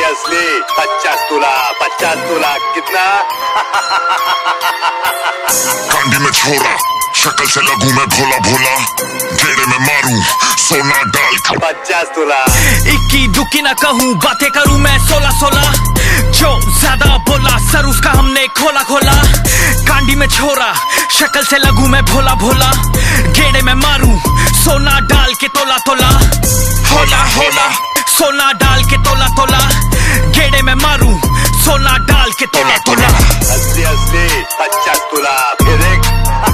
असली 50 तोला कितना? कांडी में छोरा, शक्ल से लगूं मैं भोला भोला, गेड़े में मारूं सोना डाल के 50 तोला। इक्की दुक्की ना कहूँ, बातें करूँ मैं 16 जो ज्यादा बोला सर उसका हमने खोला खोला। कांडी में छोरा, शक्ल से लगूं मैं भोला भोला, गेड़े में मारूं सोना डाल के तोला तोला। होला होला सोना डाल के तोला तोला, गेड़े में मारूं सोना डाल के तोला तोला। असली 50 तोला, फिर एक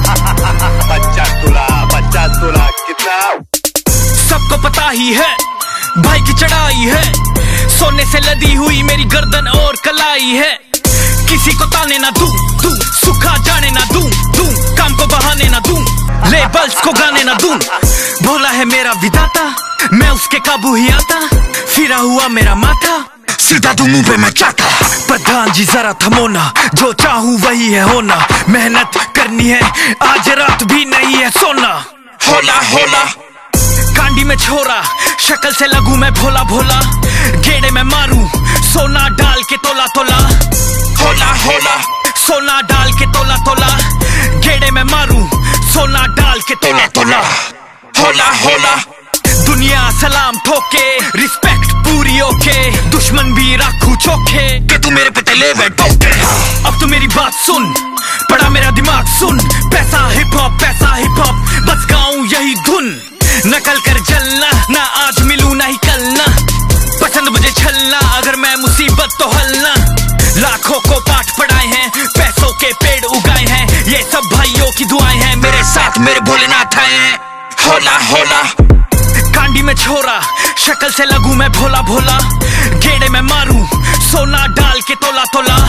50 तोला कितना? सबको पता ही है भाई की चढ़ाई है, सोने से लदी हुई मेरी गर्दन और कलाई है। किसी को ताने ना दूं सुखा जाने ना दूं काम को बहाने ना दूं, लेबल्स को गाने ना दूं। भोला है मेरा विधाता, मैं उसके काबू ही आता, फिरा हुआ मेरा माथा सीधा दूं मुंह पे मैं चाटा। प्रधान जी जरा थमो ना, जो चाहूं वही है होना, मेहनत करनी है आज रात भी नहीं है सोना। होला होला कांडी में छोरा, शक्ल से लगूं मैं भोला भोला, गेड़े में मारूं सोना डाल के तोला तोला। होला होला सोना डाल के तोला तोला, गेड़े में मारूं सोना डाल के तोला तोला। होला होला दुनिया सलाम ठोके, रिस्पेक्ट पूरी ओके, दुश्मन भी रखूं चोखे कि तू मेरे पे तले बैठोगे। अब तो मेरी बात सुन, पड़ा मेरा दिमाग सुन, पैसा हिप हॉप बस गाऊं यही धुन। नकल कर जलना ना आज मिलूं ना ही कल ना, पसंद मुझे छलना अगर मैं मुसीबत तो हलना। लाखों को पाठ पढ़ाए हैं, पैसों के पेड़ उगाए हैं, ये सब भाइयों की दुआएं हैं, मेरे साथ मेरे भोलेनाथ आए हैं। होला होला कांडी में छोरा, शक्ल से लगूं मैं भोला भोला, गेड़े में मारूं सोना डाल के तोला तोला।